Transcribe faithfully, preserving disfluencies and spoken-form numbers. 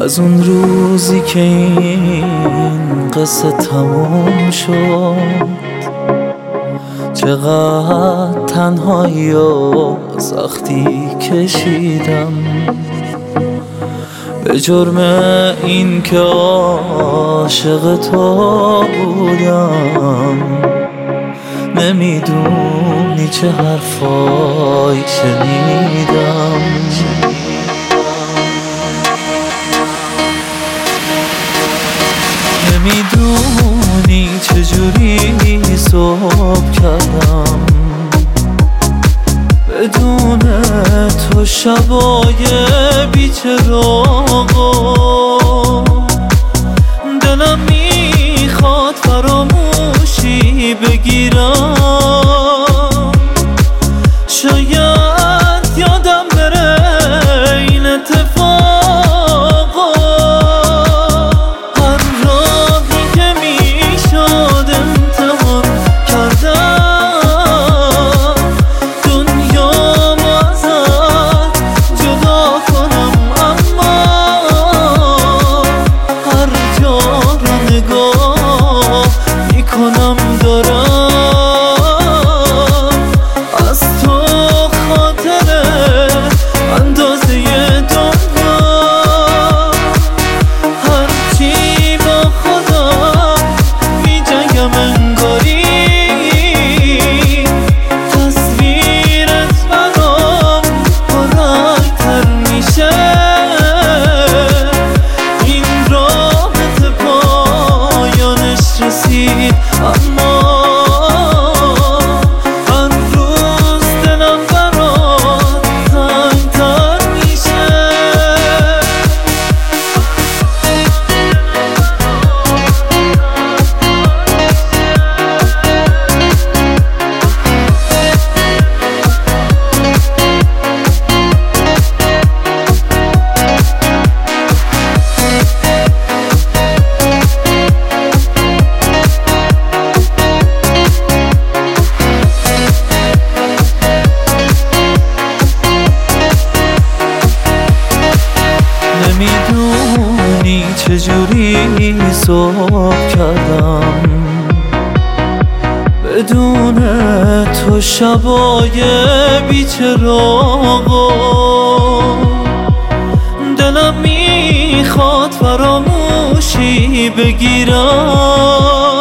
از اون روزی که این قصه تموم شد چقدر تنهایی و سختی کشیدم، به جرم این که عاشق تو بودم. نمیدونی چه حرفایی شنیدم، نمیدونی چجوری صبح کردم بدون تو شبای بی‌چراغا. دلم میخواد فراموشی بگیرم، شاید یادم بره این اتفاقا. هر راهی که میشد امتحان کردم، دنیامو ازت جدا کنم، اما هر جا رو نگاه میکنم دارم از تو خاطره اندازه دنیا. هرچی با خودم میجنگم انگاری تصویرت برام پررنگ‌تر میشه. این رابط پایانش رسید، اما هر روز دلم برات تنگ‌تر میشه. نمیدونی چجوری صبح کردم بدون تو شبای بی‌چراغا. دلم میخواد فراموشی بگیرم،